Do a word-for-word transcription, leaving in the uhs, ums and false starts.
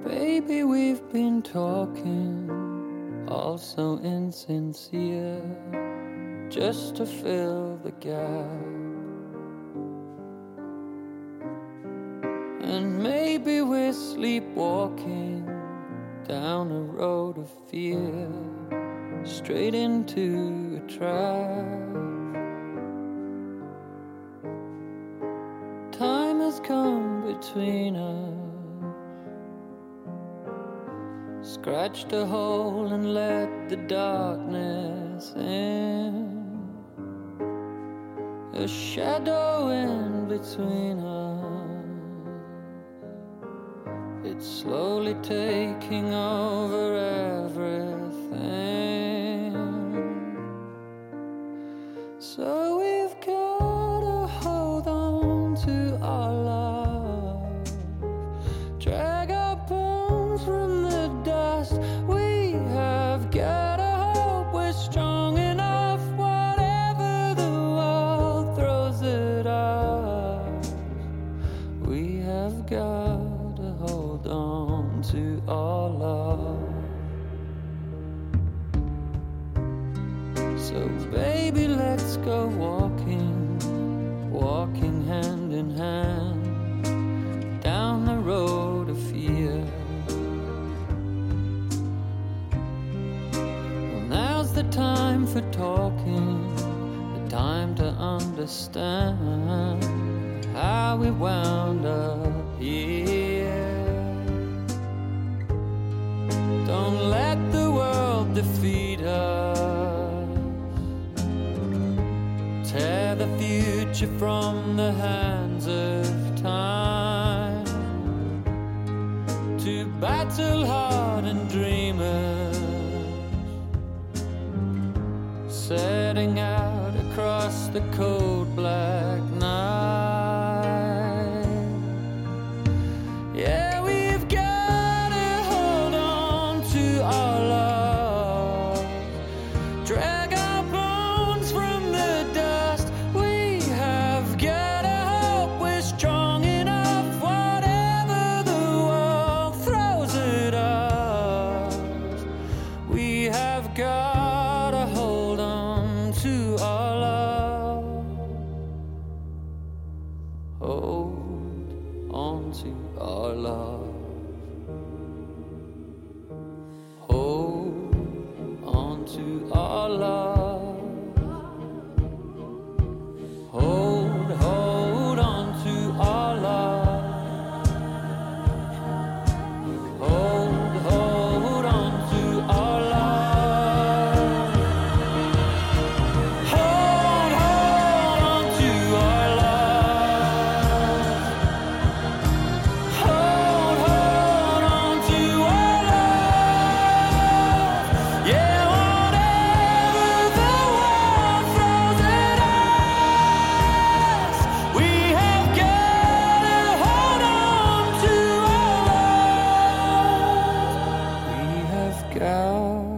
Baby, we've been talking, all so insincere, just to fill the gap. And maybe we're sleepwalking down a road of fear, straight into a trap. Time has come between us, scratched a hole and let the darkness in. A shadow in between us, it's slowly taking over everything. So we've gotta hold on to our love, drag our bones from the dust. We have gotta hope we're strong enough, whatever the world throws at us. We have gotta hold on to our love. So baby, let's go walking, walking hand in hand, down the road of fear. Well, now's the time for talking, the time to understand how we wound up here. Don't let the world defeat us, tear the future from the hands of time. To battle-hardened dreamers, setting out across the cold black night. Yeah, we've gotta hold on to our love, drag our bones from the dust. We have gotta hope we're strong enough, whatever the world throws at us. We have gotta hold on to our love, hold on to our love, hold on to our love, hold, hold on to our love, hold, hold on to our love, hold, hold on to our love, hold, hold on to our love. Yeah, whatever the world throws at us, we have gotta hold on to our love. We have got